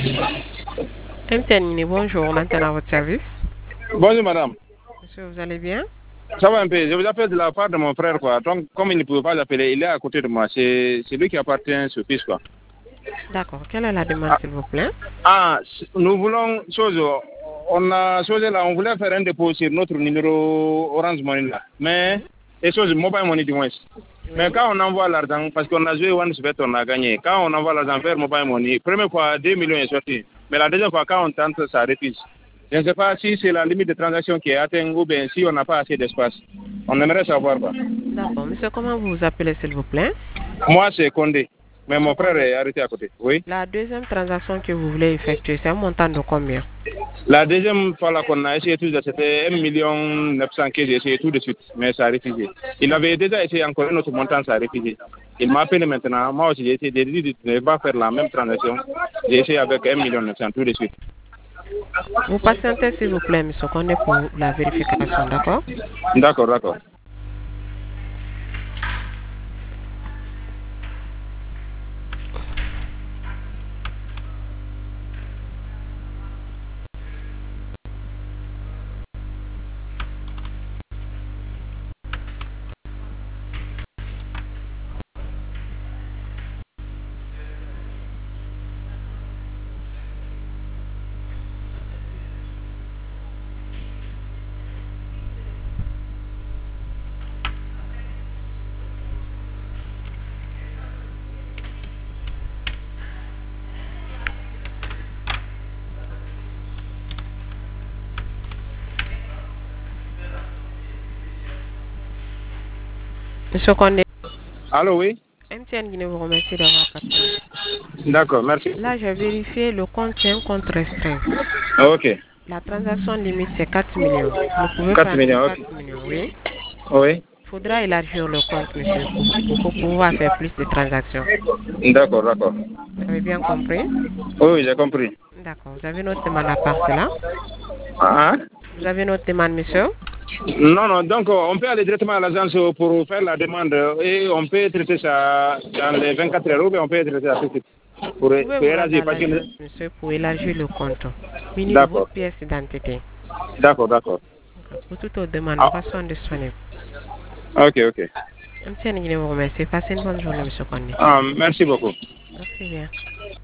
MTN, bonjour, on entend à votre service. Bonjour madame. Monsieur, vous allez bien? Ça va un peu. Je vous appelle de la part de mon frère, quoi. Donc, comme il ne pouvait pas l'appeler, il est à côté de moi. C'est lui qui appartient à ce fils, quoi. D'accord. Quelle est la demande, Ah, s'il vous plaît? nous voulons chose. On a chose là, on voulait faire un dépôt sur notre numéro Orange Money là. Mais, et chose Mobile Money du moins. Mais Oui. quand on envoie l'argent, parce qu'on a joué One Spet, on a gagné. Quand on envoie l'argent vers Mobile Money, première fois 2 millions est sorti. Mais la deuxième fois, quand on tente, ça refuse. Je ne sais pas si c'est la limite de transaction qui est atteinte ou bien si on n'a pas assez d'espace. On aimerait savoir quoi. D'accord. Monsieur, comment vous vous appelez, s'il vous plaît? Moi, c'est Condé. Mais Monsieur mon frère Condé. est arrêté à côté. Oui. La deuxième transaction que vous voulez effectuer, c'est un montant de combien? La deuxième fois là qu'on a essayé tout ça, c'était 1,9 million que j'ai essayé tout de suite, mais ça a refusé. Il avait déjà essayé encore un autre montant, ça a refusé. Il m'a appelé maintenant. Moi aussi, j'ai essayé de ne pas faire la même transaction. J'ai essayé avec 1,9 million tout de suite. Vous patientez, s'il vous plaît, monsieur Condé, pour la vérification, d'accord? D'accord, d'accord. Monsieur Condé, Allô, oui. MTN Guinée vous remercie d'avoir patienté. D'accord, merci. Là, j'ai vérifié le compte, c'est un compte restreint. Ok. La transaction limite, c'est 4 millions. Vous ne pouvez 4 pas faire millions, ok. 4 millions, oui. Oui. Il faudra élargir le compte, monsieur, pour pouvoir faire plus de transactions. D'accord, d'accord. Vous avez bien compris? Oui, oui, j'ai compris. D'accord. Vous avez notre demande à part cela? Hein? Vous avez notre demande, monsieur? Non, non, donc on peut aller directement à l'agence pour faire la demande et on peut traiter ça dans les 24 heures ou bien on peut traiter ça tout de suite Vous pour pouvez vous rendre élargir. à Parce que... l'agence, monsieur, pour élargir le compte, muni de votre D'accord, pièce d'identité. d'accord, d'accord. Pour toute autre demande, nos Ah, patients sont disponibles. ok, ok. MTN Guinée vous remercie. Passez une bonne journée, monsieur Kone. Merci beaucoup. Merci bien.